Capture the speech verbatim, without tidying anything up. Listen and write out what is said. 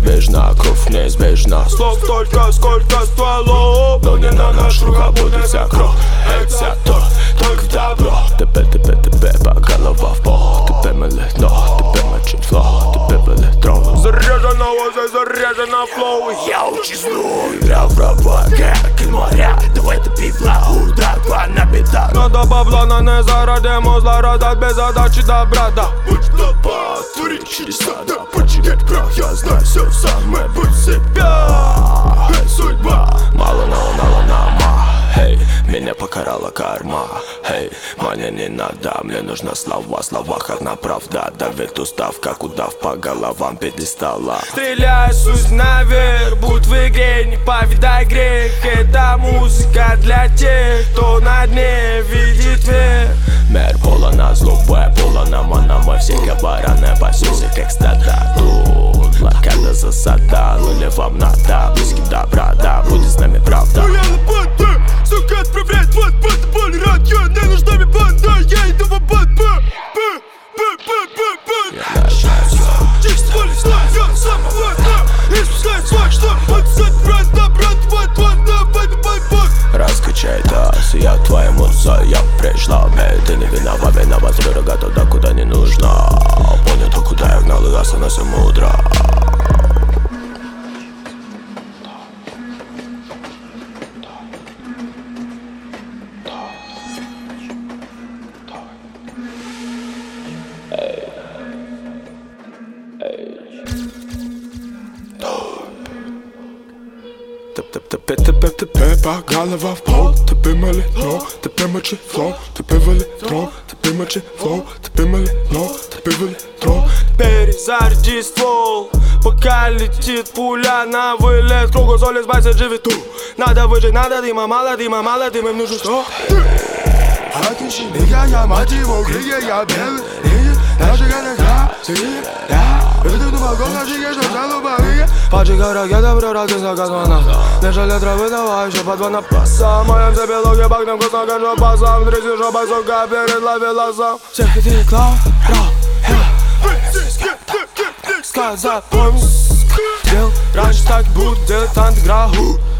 неизбежно, кровь неизбежна. Слов только сколько стволов, но не на наш рука будет вся кровь. Эй, вся то, только в добро. Тебе, тебе, тебе, по голова в пол. Тебе мелит, но тебе мочит флоу. Тебе в электрон. Заряженного, здесь заряжено флоу. Я учизну, играл в рабо, как моря. Давай ты пивла, удар, плана беда. Надо бабла, но не зарадимо зла раздать без задачи добра, да. Потвори через сада, поджигать прах, я знаю все самое, будь себя. Эй, судьба, мало налунала нама. Эй, меня покарала карма. Эй, мне не надо, мне нужна слова. В словах одна правда, давит устав, как удав по головам пьедестала. Стреляй, суть наверх, будь в игре, не повидай грех. Это музыка для тех, кто на дне видит вверх. Мир полона злобы, полона мана. Мы все кабараны, пасемся как стада. Тут блокада засада, но ли вам надо близки добра, да, будет с нами правда. Сука, отправляет вот под боль радио. Не нужна мне банда, я иду в обод. Б, б, б, б, б, б. Я начинаю все. Чист воли сна, я сам вот, да. И спускай свой, что подсать, брат, да, брат, вот, вот, да, бай, бай, бай. Раскачай таз, я твоя муза, я пришла. Эй, ты не виноват, виноват, дорога туда, куда не нужно. Понял то, куда я гнал, и остановился мудро. Тебе, тебе, тебе, по голова в пол. Тебе мали, но, тебе мочи флоу. Тебе в электрон, тебе мочи флоу. Тебе мали, но, тебе в электрон. Перезаряди ствол, пока летит пуля на вылет. Кругу соли спайса живет тут. Надо выжить, надо дыма, мало дыма, мало дыма, им нужно что? Отключи, нигга, я мать его, криге, я белый. Даже когда я, я, иду на балкон, а чиге, что взял у барыги. Поджигай ракета, прорати за космонавт. Не жалеет травы, давай еще по два на паса. Моем себе логи, багнем вкусно, как жопаса. Внутри жопа, сука, перед ловеласом. Всех этих клав, рау, сказать, помню, дел. Раньше так будет, дилетант игра.